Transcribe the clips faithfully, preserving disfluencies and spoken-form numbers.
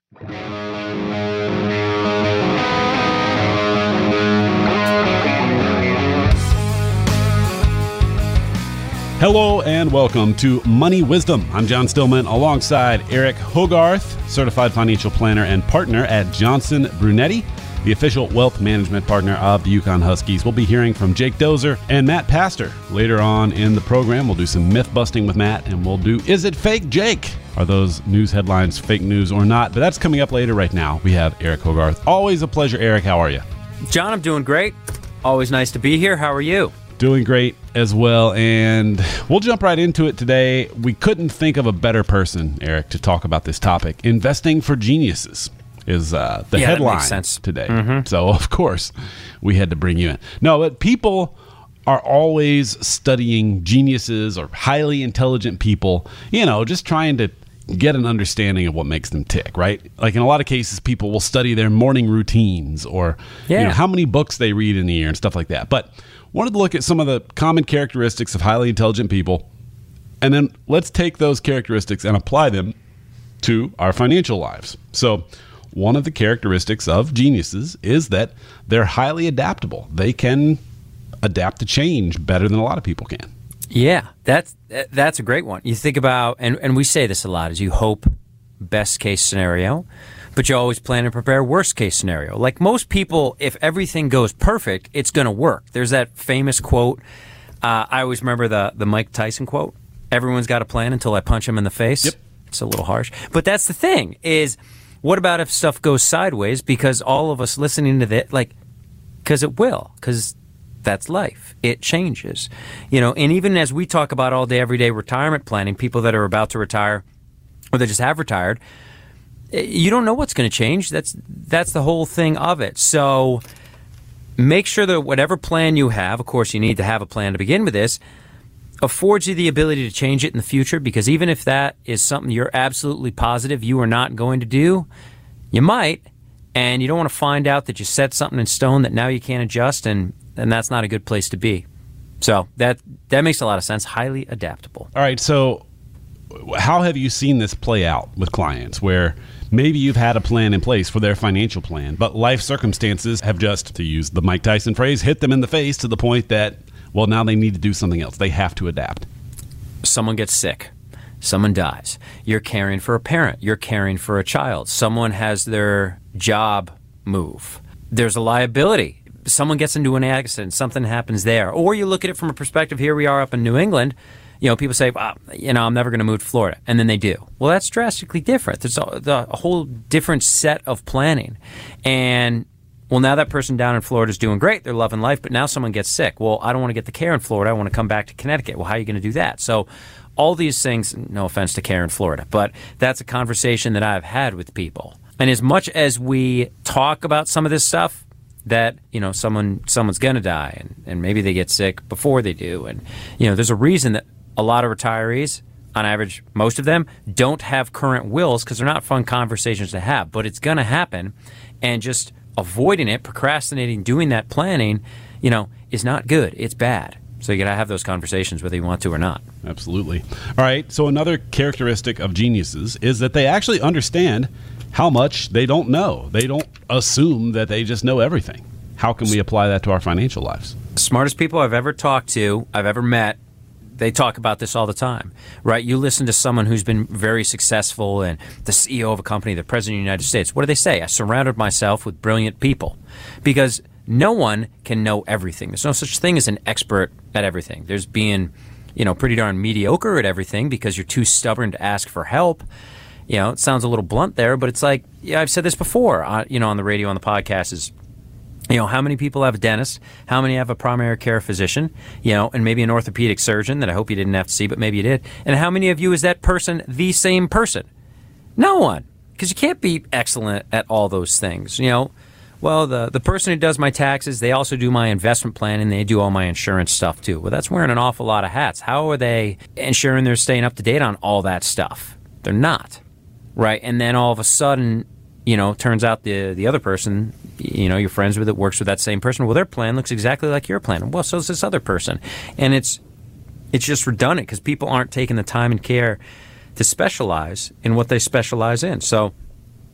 Hello and welcome to Money Wisdom. I'm John Stillman alongside Eric Hogarth, certified financial planner and partner at Johnson Brunetti, the official wealth management partner of the Yukon Huskies. We'll be hearing from Jake Dozer and Matt Pastor later on in the program. We'll do some myth busting with Matt, and we'll do Is It Fake, Jake? Are those news headlines fake news or not? But that's coming up later. Right now, we have Eric Hogarth. Always a pleasure, Eric. How are you? John, I'm doing great. Always nice to be here. How are you? Doing great as well, and we'll jump right into it today. We couldn't think of a better person, Eric, to talk about this topic. Investing for Geniuses is uh, the yeah, headline that makes sense. today. Mm-hmm. So, of course, we had to bring you in. No, but people are always studying geniuses or highly intelligent people, you know, just trying to get an understanding of what makes them tick, right? Like in a lot of cases, people will study their morning routines or yeah. you know, how many books they read in a year and stuff like that. But wanted to look at some of the common characteristics of highly intelligent people, and then let's take those characteristics and apply them to our financial lives. So one of the characteristics of geniuses is that they're highly adaptable. They can adapt to change better than a lot of people can. Yeah, that's that's a great one. You think about, and, and we say this a lot, is you hope best case scenario, but you always plan and prepare worst case scenario. Like most people, if everything goes perfect, it's going to work. There's that famous quote. Uh, I always remember the, the Mike Tyson quote. Everyone's got a plan until I punch him in the face. Yep. It's a little harsh. But that's the thing is, what about if stuff goes sideways? Because all of us listening to that, like, because it will, because that's life. It changes. You know, and even as we talk about all day, every day retirement planning, people that are about to retire or they just have retired, you don't know what's going to change. That's that's the whole thing of it. So make sure that whatever plan you have, of course, you need to have a plan to begin with this, affords you the ability to change it in the future, because even if that is something you're absolutely positive you are not going to do, you might, and you don't want to find out that you set something in stone that now you can't adjust, and, and that's not a good place to be. So that that makes a lot of sense. Highly adaptable. All right, so how have you seen this play out with clients where maybe you've had a plan in place for their financial plan, but life circumstances have just, to use the Mike Tyson phrase, hit them in the face to the point that, well, now they need to do something else. They have to adapt. Someone gets sick. Someone dies. You're caring for a parent. You're caring for a child. Someone has their job move. There's a liability. Someone gets into an accident. Something happens there. Or you look at it from a perspective, here we are up in New England. You know, people say, oh, you know, I'm never going to move to Florida. And then they do. Well, that's drastically different. There's a, the, a whole different set of planning. And, well, now that person down in Florida is doing great. They're loving life. But now someone gets sick. Well, I don't want to get the care in Florida. I want to come back to Connecticut. Well, how are you going to do that? So all these things, no offense to care in Florida, but that's a conversation that I've had with people. And as much as we talk about some of this stuff, that, you know, someone someone's going to die and, and maybe they get sick before they do. And, you know, there's a reason that a lot of retirees, on average, most of them, don't have current wills because they're not fun conversations to have. But it's going to happen, and just avoiding it, procrastinating, doing that planning, you know, is not good. It's bad. So you got to have those conversations whether you want to or not. Absolutely. All right. So another characteristic of geniuses is that they actually understand how much they don't know. They don't assume that they just know everything. How can we apply that to our financial lives? The smartest people I've ever talked to, I've ever met, they talk about this all the time, right? You listen to someone who's been very successful and the C E O of a company, the President of the United States. What do they say? I surrounded myself with brilliant people, because no one can know everything. There's no such thing as an expert at everything. There's being, you know, pretty darn mediocre at everything because you're too stubborn to ask for help. You know, it sounds a little blunt there, but it's like, yeah, I've said this before, uh, you know, on the radio, on the podcast is, you know, how many people have a dentist? How many have a primary care physician? You know, and maybe an orthopedic surgeon that I hope you didn't have to see, but maybe you did. And how many of you is that person the same person? No one, because you can't be excellent at all those things. You know, well, the the person who does my taxes, they also do my investment plan and they do all my insurance stuff too. Well, that's wearing an awful lot of hats. How are they ensuring they're staying up to date on all that stuff? They're not, right? And then all of a sudden, you know, turns out the the other person, you know, you're friends with, it works with that same person. Well, their plan looks exactly like your plan. Well, so is this other person. And it's it's just redundant because people aren't taking the time and care to specialize in what they specialize in. So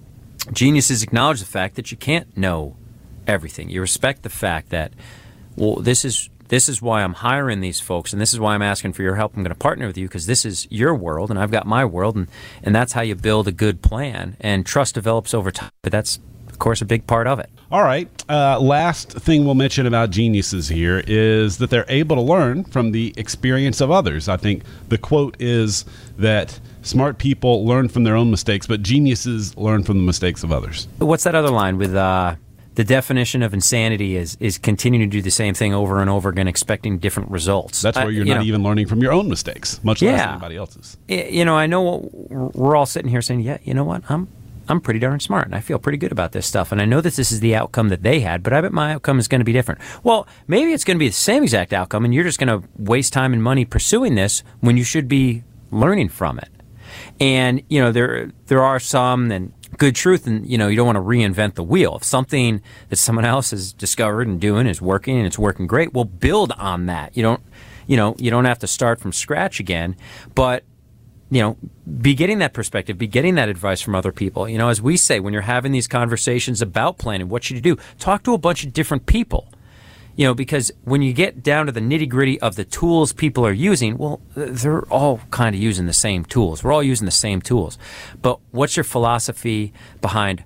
Geniuses acknowledge the fact that you can't know everything. You respect the fact that, well, this is this is why I'm hiring these folks, and this is why I'm asking for your help. I'm going to partner with you because this is your world, and I've got my world, and, and that's how you build a good plan. And trust develops over time, but that's, of course, a big part of it. All right. Uh, last thing we'll mention about geniuses here is that they're able to learn from the experience of others. I think the quote is that smart people learn from their own mistakes, but geniuses learn from the mistakes of others. What's that other line with uh, the definition of insanity is is continuing to do the same thing over and over again, expecting different results. That's where you're uh, you not know, even learning from your own mistakes, much less yeah, anybody else's. You know, I know we're all sitting here saying, yeah, you know what, I'm I'm pretty darn smart, and I feel pretty good about this stuff, and I know that this is the outcome that they had, but I bet my outcome is going to be different. Well, maybe it's going to be the same exact outcome, and you're just going to waste time and money pursuing this when you should be learning from it. And, you know, there there are some, and good truth, and, you know, you don't want to reinvent the wheel. If something that someone else has discovered and doing is working, and it's working great, well, build on that. You don't, you know, you don't have to start from scratch again, but you know, be getting that perspective, be getting that advice from other people. You know, as we say, when you're having these conversations about planning, what should you do? Talk to a bunch of different people. You know, because when you get down to the nitty-gritty of the tools people are using, well, they're all kind of using the same tools. We're all using the same tools. But what's your philosophy behind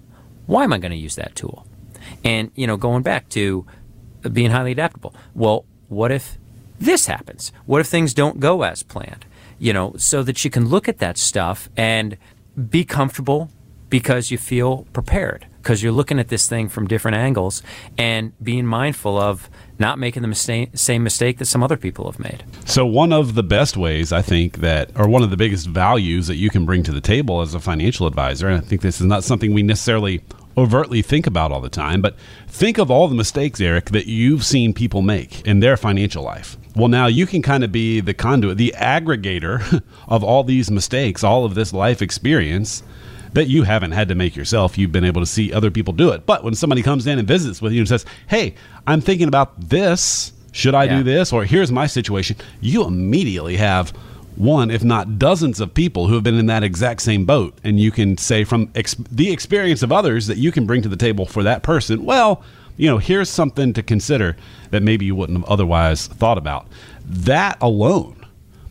why am I going to use that tool? And, you know, going back to being highly adaptable. Well, what if this happens? What if things don't go as planned? You know, so that you can look at that stuff and be comfortable because you feel prepared, because you're looking at this thing from different angles and being mindful of not making the mistake, same mistake that some other people have made. So one of the best ways, I think, that, or one of the biggest values that you can bring to the table as a financial advisor, and I think this is not something we necessarily overtly think about all the time, but think of all the mistakes, Eric, that you've seen people make in their financial life. Well, now you can kind of be the conduit, the aggregator of all these mistakes, all of this life experience that you haven't had to make yourself. You've been able to see other people do it. But when somebody comes in and visits with you and says, hey, I'm thinking about this, should I yeah. do this? Or here's my situation. You immediately have one, if not dozens of people who have been in that exact same boat. And you can say from ex- the experience of others that you can bring to the table for that person, well, you know, here's something to consider that maybe you wouldn't have otherwise thought about. That alone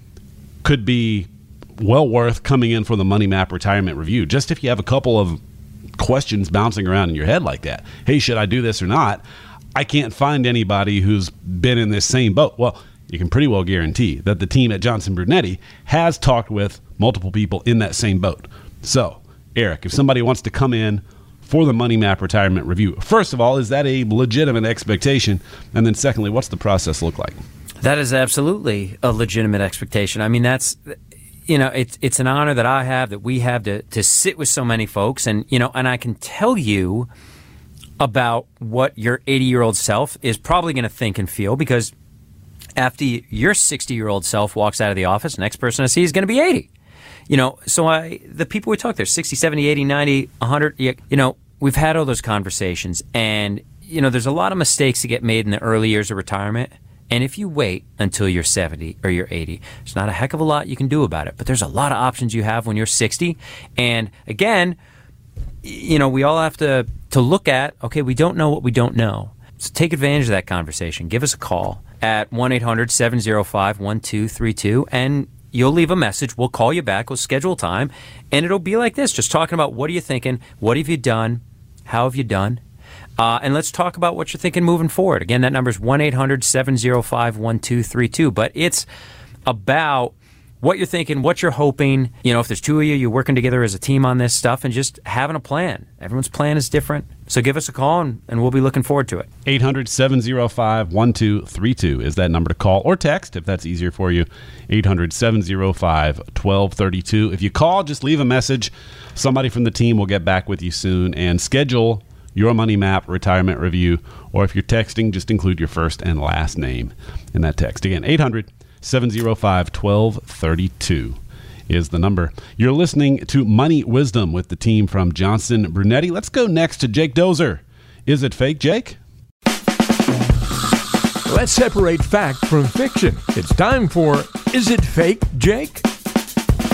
could be well worth coming in for the Money Map Retirement Review. Just if you have a couple of questions bouncing around in your head like that. Hey, should I do this or not? I can't find anybody who's been in this same boat. Well, you can pretty well guarantee that the team at Johnson Brunetti has talked with multiple people in that same boat. So, Eric, if somebody wants to come in for the Money Map Retirement Review, first of all, is that a legitimate expectation? And then secondly, what's the process look like? That is absolutely a legitimate expectation. I mean, that's, you know, it's it's an honor that I have, that we have to to sit with so many folks, and you know, and I can tell you about what your eighty-year-old self is probably going to think and feel, because after your sixty-year-old self walks out of the office, the next person I see is going to be eighty. You know, so I the people we talk, they're sixty, seventy, eighty, ninety, one hundred. You know, we've had all those conversations, and you know, there's a lot of mistakes that get made in the early years of retirement. And if you wait until you're seventy or you're eighty, there's not a heck of a lot you can do about it. But there's a lot of options you have when you're sixty. And again, you know, we all have to, to look at, okay, we don't know what we don't know. So take advantage of that conversation. Give us a call at one eight hundred seven oh five one two three two, and you'll leave a message. We'll call you back. We'll schedule time. And it'll be like this, just talking about what are you thinking? What have you done? How have you done? Uh, and let's talk about what you're thinking moving forward. Again, that number is one eight hundred seven oh five one two three two. But it's about what you're thinking, what you're hoping. You know, if there's two of you, you're working together as a team on this stuff and just having a plan. Everyone's plan is different. So give us a call, and, and we'll be looking forward to it. eight hundred seven oh five one two three two is that number to call, or text if that's easier for you. eight hundred seven oh five one two three two. If you call, just leave a message. Somebody from the team will get back with you soon and schedule your Money Map Retirement Review. Or if you're texting, just include your first and last name in that text. Again, eight hundred seven oh five one two three two is the number. You're listening to Money Wisdom with the team from Johnson Brunetti. Let's go next to Jake Dozer. Is it fake, Jake? Let's separate fact from fiction. It's time for Is It Fake, Jake?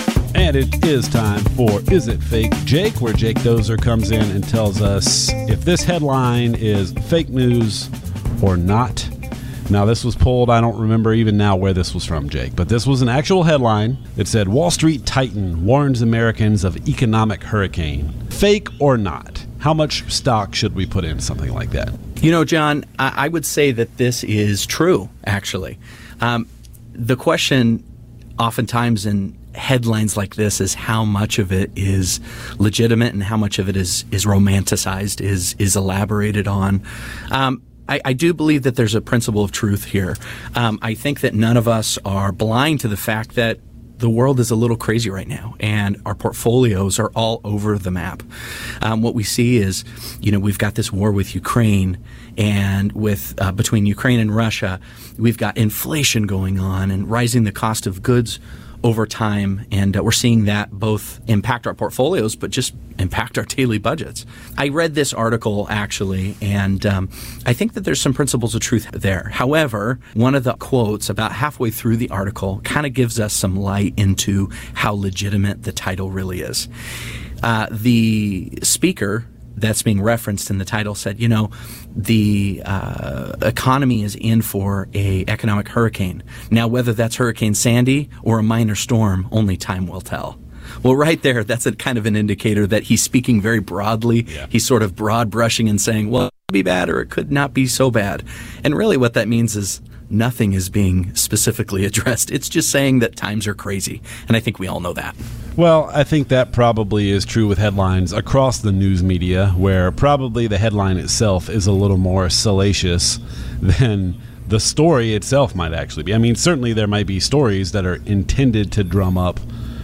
And it is time for Is It Fake Jake, where Jake Dozer comes in and tells us if this headline is fake news or not. Now, this was pulled, I don't remember even now where this was from, Jake, but this was an actual headline. It said, Wall Street Titan warns Americans of economic hurricane. Fake or not? How much stock should we put in something like that? You know, John, I, I would say that this is true, actually. Um, the question oftentimes in headlines like this is how much of it is legitimate and how much of it is is romanticized, is is elaborated on. Um, I, I do believe that there's a principle of truth here. Um, I think that none of us are blind to the fact that the world is a little crazy right now, and our portfolios are all over the map. Um, what we see is, you know, we've got this war with Ukraine, and with uh, between Ukraine and Russia, we've got inflation going on and rising the cost of goods over time, and uh, we're seeing that both impact our portfolios, but just impact our daily budgets. I read this article, actually, and um, I think that there's some principles of truth there. However, one of the quotes about halfway through the article kind of gives us some light into how legitimate the title really is. Uh, the speaker that's being referenced in the title said, you know, the uh, economy is in for a economic hurricane. Now, whether that's Hurricane Sandy or a minor storm, only time will tell. Well, right there, that's a kind of an indicator that he's speaking very broadly. Yeah. He's sort of broad brushing and saying, well, it could be bad or it could not be so bad. And really what that means is nothing is being specifically addressed. It's just saying that times are crazy. And I think we all know that. Well, I think that probably is true with headlines across the news media, where probably the headline itself is a little more salacious than the story itself might actually be. I mean, certainly there might be stories that are intended to drum up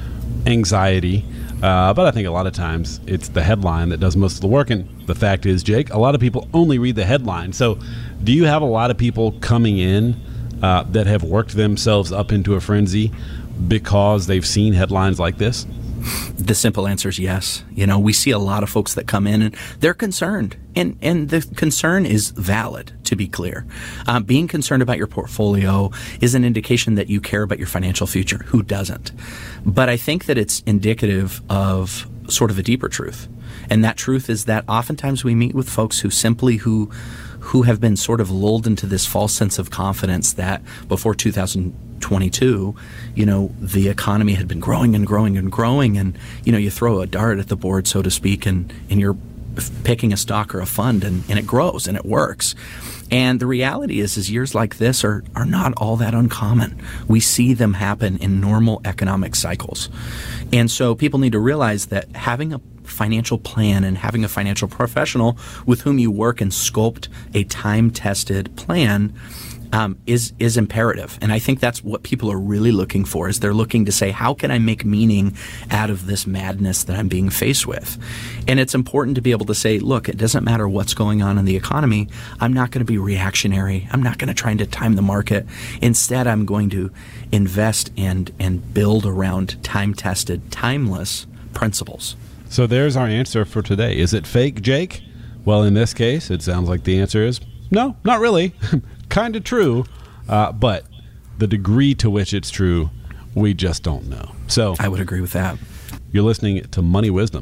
anxiety, uh, but I think a lot of times it's the headline that does most of the work. And the fact is, Jake, a lot of people only read the headline. So do you have a lot of people coming in uh, that have worked themselves up into a frenzy because they've seen headlines like this? The simple answer is yes. You know, we see a lot of folks that come in and they're concerned, and, and the concern is valid, to be clear. Um, being concerned about your portfolio is an indication that you care about your financial future. Who doesn't? But I think that it's indicative of sort of a deeper truth. And that truth is that oftentimes we meet with folks who simply who who have been sort of lulled into this false sense of confidence that before two thousand twenty-two, you know, the economy had been growing and growing and growing, and, you know, you throw a dart at the board, so to speak, and, and you're picking a stock or a fund, and, and it grows and it works. And the reality is, is years like this are, are not all that uncommon. We see them happen in normal economic cycles. And so people need to realize that having a financial plan and having a financial professional with whom you work and sculpt a time-tested plan Um, is is imperative. And I think that's what people are really looking for, is they're looking to say, how can I make meaning out of this madness that I'm being faced with? And it's important to be able to say, look, it doesn't matter what's going on in the economy. I'm not going to be reactionary. I'm not going to try to time the market. Instead, I'm going to invest and, and build around time-tested, timeless principles. So there's our answer for today. Is it fake, Jake? Well, in this case, it sounds like the answer is no, not really. Kind of true, uh, but the degree to which it's true, we just don't know. So I would agree with that. You're listening to Money Wisdom.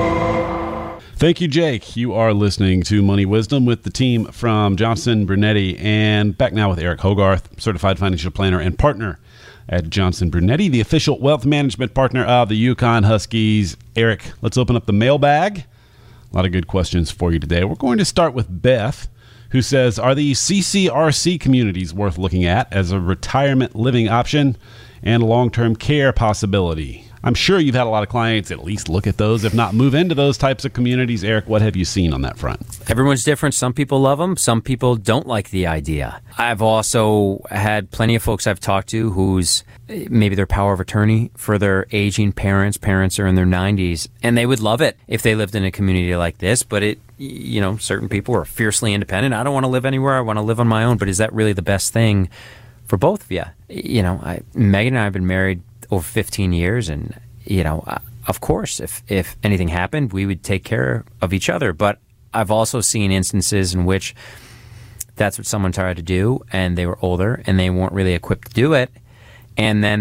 Thank you, Jake. You are listening to Money Wisdom with the team from Johnson Brunetti, and back now with Eric Hogarth, certified financial planner and partner at Johnson Brunetti, the official wealth management partner of the Yukon Huskies. Eric, let's open up the mailbag. A lot of good questions for you today. We're going to start with Beth, who says, are the C C R C communities worth looking at as a retirement living option and a long-term care possibility? I'm sure you've had a lot of clients at least look at those, if not move into those types of communities. Eric, what have you seen on that front? Everyone's different. Some people love them. Some people don't like the idea. I've also had plenty of folks I've talked to who's maybe their power of attorney for their aging parents. Parents are in their nineties, and they would love it if they lived in a community like this. But it, you know, certain people are fiercely independent. I don't want to live anywhere. I want to live on my own. But is that really the best thing for both of you? You know, I, Megan and I have been married over fifteen years, and, you know, uh, of course, if, if anything happened, we would take care of each other. But I've also seen instances in which that's what someone tried to do, and they were older, and they weren't really equipped to do it. And then that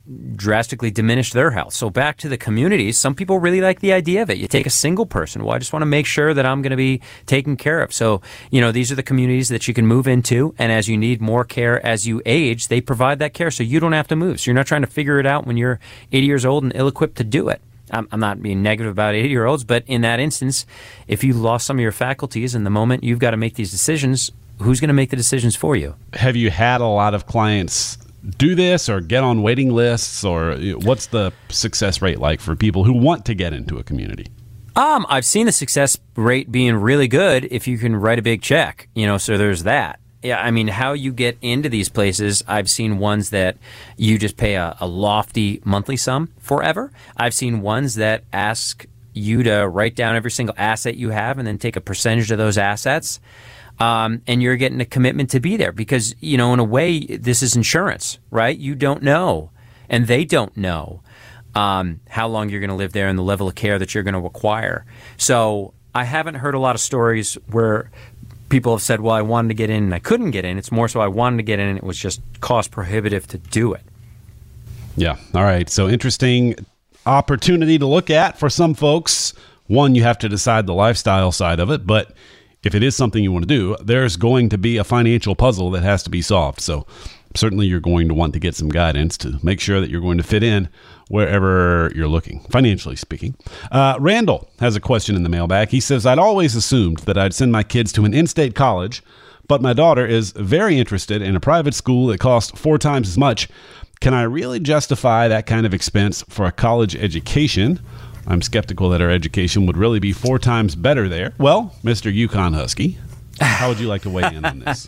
drastically diminish their health. So back to the communities, some people really like the idea of it. You take a single person. Well, I just want to make sure that I'm going to be taken care of. So, you know, these are the communities that you can move into. And as you need more care as you age, they provide that care so you don't have to move. So you're not trying to figure it out when you're eighty years old and ill-equipped to do it. I'm, I'm not being negative about eighty-year-olds, but in that instance, if you lost some of your faculties in the moment you've got to make these decisions, who's going to make the decisions for you? Have you had a lot of clients do this or get on waiting lists, or what's the success rate like for people who want to get into a community? Um, I've seen the success rate being really good if you can write a big check, you know, so there's that. Yeah, I mean, how you get into these places, I've seen ones that you just pay a, a lofty monthly sum forever. I've seen ones that ask you to write down every single asset you have and then take a percentage of those assets. Um, and you're getting a commitment to be there because, you know, in a way, this is insurance, right? You don't know, and they don't know um, how long you're going to live there and the level of care that you're going to require. So I haven't heard a lot of stories where people have said, well, I wanted to get in and I couldn't get in. It's more so I wanted to get in and it was just cost prohibitive to do it. Yeah. All right. So interesting opportunity to look at for some folks. One, you have to decide the lifestyle side of it, but if it is something you want to do, there's going to be a financial puzzle that has to be solved. So certainly you're going to want to get some guidance to make sure that you're going to fit in wherever you're looking, financially speaking. Uh, Randall has a question in the mailbag. He says, I'd always assumed that I'd send my kids to an in-state college, but my daughter is very interested in a private school that costs four times as much. Can I really justify that kind of expense for a college education? I'm skeptical that our education would really be four times better there. Well, Mister Yukon Husky, how would you like to weigh in on this?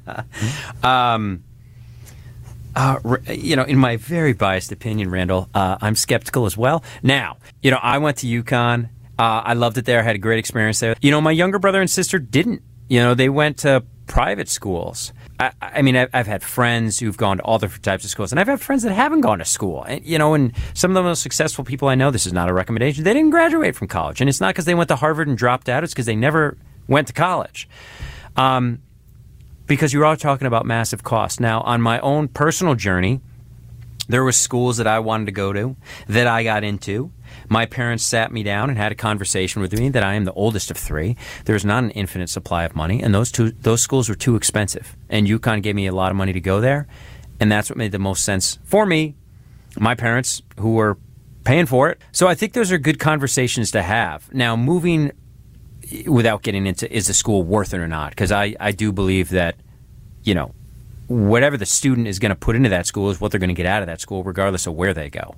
um, uh, you know, in my very biased opinion, Randall, uh, I'm skeptical as well. Now, you know, I went to Yukon. Uh, I loved it there. I had a great experience there. You know, my younger brother and sister didn't. You know, they went to private schools. I, I mean, I've, I've had friends who've gone to all different types of schools, and I've had friends that haven't gone to school. And, you know, and some of the most successful people I know, this is not a recommendation, they didn't graduate from college. And it's not because they went to Harvard and dropped out. It's because they never went to college. Um, because you're all talking about massive costs. Now, on my own personal journey, there were schools that I wanted to go to that I got into. My parents sat me down and had a conversation with me that I am the oldest of three. There's not an infinite supply of money, and those two those schools were too expensive. And UConn gave me a lot of money to go there, and that's what made the most sense for me, my parents, who were paying for it. So I think those are good conversations to have. Now, moving without getting into is the school worth it or not, because I, I do believe that, you know, whatever the student is going to put into that school is what they're going to get out of that school, regardless of where they go.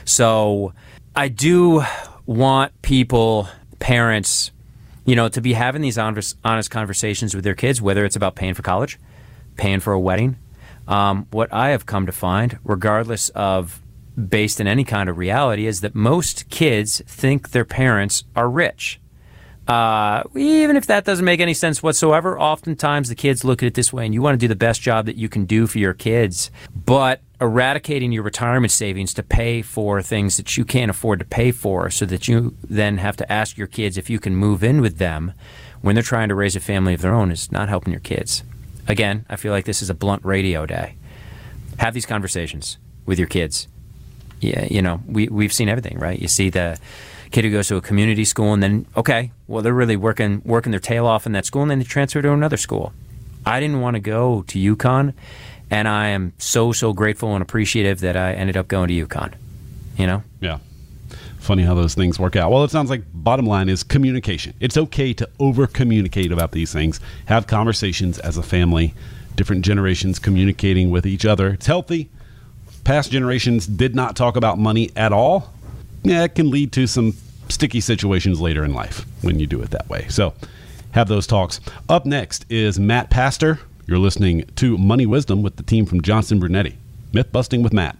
So I do want people, parents, you know, to be having these honest, honest conversations with their kids, whether it's about paying for college, paying for a wedding. Um, what I have come to find, regardless of based in any kind of reality, is that most kids think their parents are rich. Uh, even if that doesn't make any sense whatsoever, oftentimes the kids look at it this way, and you want to do the best job that you can do for your kids, but eradicating your retirement savings to pay for things that you can't afford to pay for, so that you then have to ask your kids if you can move in with them when they're trying to raise a family of their own, is not helping your kids. Again, I feel like this is a blunt radio day. Have these conversations with your kids. Yeah, you know, we, we've seen everything, right? You see the kid who goes to a community school, and then, okay, well, they're really working working their tail off in that school, and then they transfer to another school. I didn't want to go to UConn, and I am so, so grateful and appreciative that I ended up going to UConn, you know? Yeah. Funny how those things work out. Well, it sounds like bottom line is communication. It's okay to over-communicate about these things. Have conversations as a family, different generations communicating with each other. It's healthy. Past generations did not talk about money at all. Yeah, it can lead to some sticky situations later in life when you do it that way. So have those talks. Up next is Matt Pastor. You're listening to Money Wisdom with the team from Johnson Brunetti. Myth Busting with Matt.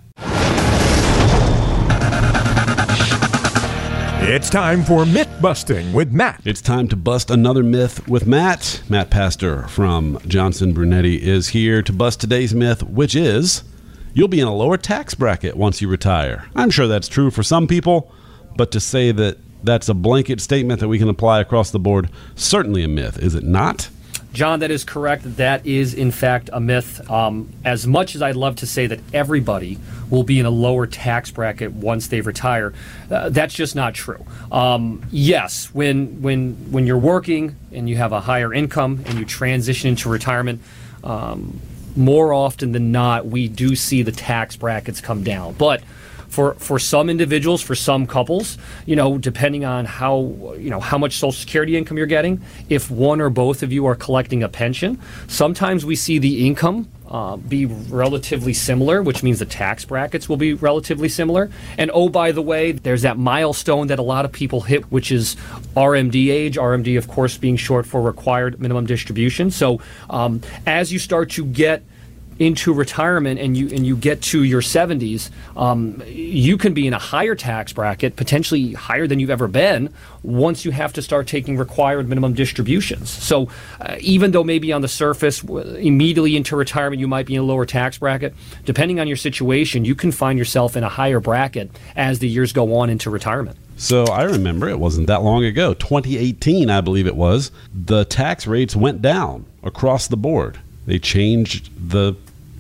It's time for Myth Busting with Matt. It's time to bust another myth with Matt. Matt Pastor from Johnson Brunetti is here to bust today's myth, which is you'll be in a lower tax bracket once you retire. I'm sure that's true for some people, but to say that that's a blanket statement that we can apply across the board, certainly a myth, is it not? John, that is correct. That is, in fact, a myth. Um, as much as I'd love to say that everybody will be in a lower tax bracket once they retire, uh, that's just not true. Um, yes, when when when you're working and you have a higher income and you transition into retirement, um, more often than not, we do see the tax brackets come down. But For for some individuals, for some couples, you know, depending on how you know how much Social Security income you're getting, if one or both of you are collecting a pension, sometimes we see the income uh, be relatively similar, which means the tax brackets will be relatively similar. And oh, by the way, there's that milestone that a lot of people hit, which is R M D age. R M D, of course, being short for required minimum distribution. So um, as you start to get into retirement and you and you get to your seventies, um, you can be in a higher tax bracket, potentially higher than you've ever been, once you have to start taking required minimum distributions. So uh, even though maybe on the surface, immediately into retirement, you might be in a lower tax bracket, depending on your situation, you can find yourself in a higher bracket as the years go on into retirement. So I remember it wasn't that long ago, twenty eighteen, I believe it was, the tax rates went down across the board. They changed the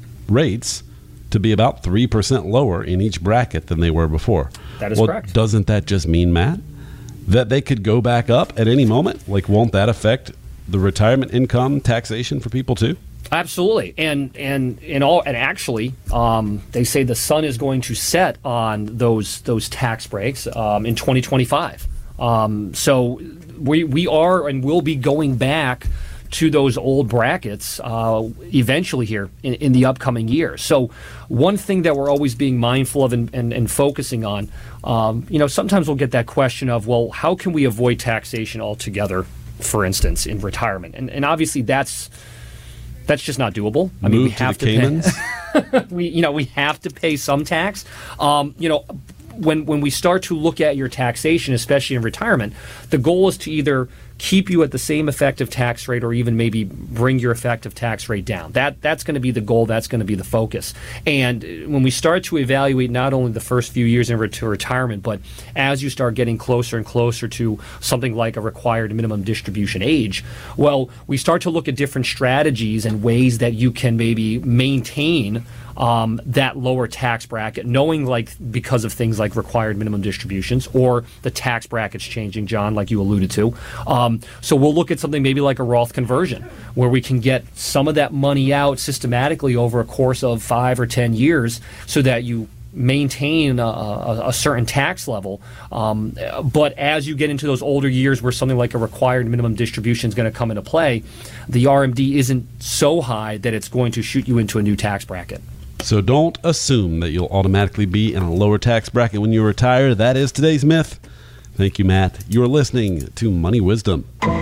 rates to be about three percent lower in each bracket than they were before. That is well, correct. Doesn't that just mean, Matt, that they could go back up at any moment? Like, won't that affect the retirement income taxation for people too? Absolutely, and and in all, and actually, um, they say the sun is going to set on those those tax breaks um, in twenty twenty-five. Um, so we we are and will be going back to those old brackets uh, eventually here in, in the upcoming years. So one thing that we're always being mindful of and, and, and focusing on, um, you know, sometimes we'll get that question of, well, how can we avoid taxation altogether, for instance, in retirement? And, and obviously that's that's just not doable. I Move mean, we to have the to Caymans? pay, we, you know, we have to pay some tax. Um, you know, when when we start to look at your taxation, especially in retirement, the goal is to either keep you at the same effective tax rate or even maybe bring your effective tax rate down. That That's going to be the goal. That's going to be the focus. And when we start to evaluate not only the first few years into retirement, but as you start getting closer and closer to something like a required minimum distribution age, well, we start to look at different strategies and ways that you can maybe maintain Um, that lower tax bracket, knowing like because of things like required minimum distributions or the tax brackets changing, John, like you alluded to. Um, so we'll look at something maybe like a Roth conversion, where we can get some of that money out systematically over a course of five or ten years so that you maintain a, a, a certain tax level. Um, but as you get into those older years where something like a required minimum distribution is going to come into play, the R M D isn't so high that it's going to shoot you into a new tax bracket. So don't assume that you'll automatically be in a lower tax bracket when you retire. That is today's myth. Thank you, Matt. You're listening to Money Wisdom.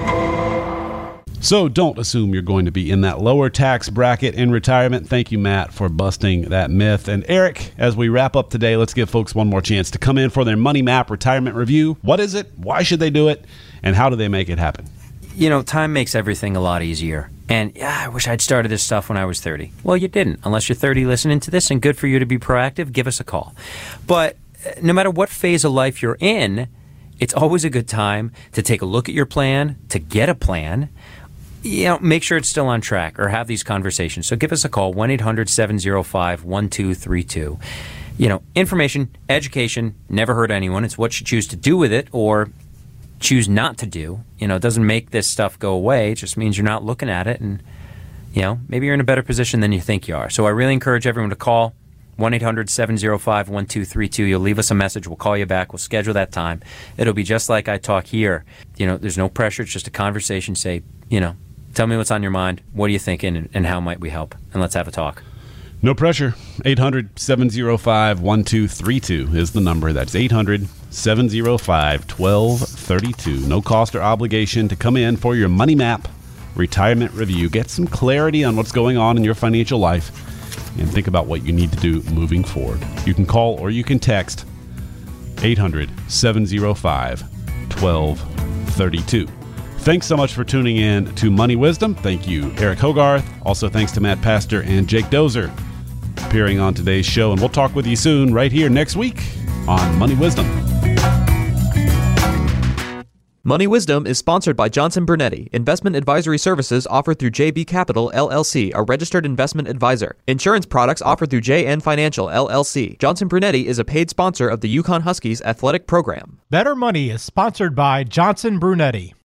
So don't assume you're going to be in that lower tax bracket in retirement. Thank you, Matt, for busting that myth. And Eric, as we wrap up today, let's give folks one more chance to come in for their Money Map retirement review. What is it? Why should they do it? And how do they make it happen? You know, time makes everything a lot easier. And yeah, I wish I'd started this stuff when I was thirty. Well, you didn't. Unless you're thirty listening to this, and good for you to be proactive, give us a call. But no matter what phase of life you're in, it's always a good time to take a look at your plan, to get a plan. You know, make sure it's still on track or have these conversations. So give us a call, one eight hundred seven oh five one two three two. You know, information, education, never hurt anyone. It's what you choose to do with it or choose not to do. You know, it doesn't make this stuff go away. It just means you're not looking at it, and you know, maybe you're in a better position than you think you are. So I really encourage everyone to call one eight hundred seven oh five one two three two. You'll leave us a message. We'll call you back. We'll schedule that time. It'll be just like I talk here. You know, there's no pressure. It's just a conversation. Say, you know, tell me what's on your mind. What are you thinking, and, and how might we help? And let's have a talk. No pressure. eight hundred seven oh five one two three two is the number. That's eight hundred seven oh five one two three two. No cost or obligation to come in for your Money Map retirement review. Get some clarity on what's going on in your financial life and think about what you need to do moving forward. You can call or you can text eight hundred seven oh five one two three two. Thanks so much for tuning in to Money Wisdom. Thank you, Eric Hogarth. Also, thanks to Matt Pastor and Jake Dozer appearing on today's show. And we'll talk with you soon right here next week on Money Wisdom. Money Wisdom is sponsored by Johnson Brunetti. Investment advisory services offered through J B Capital, L L C, a registered investment advisor. Insurance products offered through J N Financial, L L C. Johnson Brunetti is a paid sponsor of the Yukon Huskies athletic program. Better Money is sponsored by Johnson Brunetti.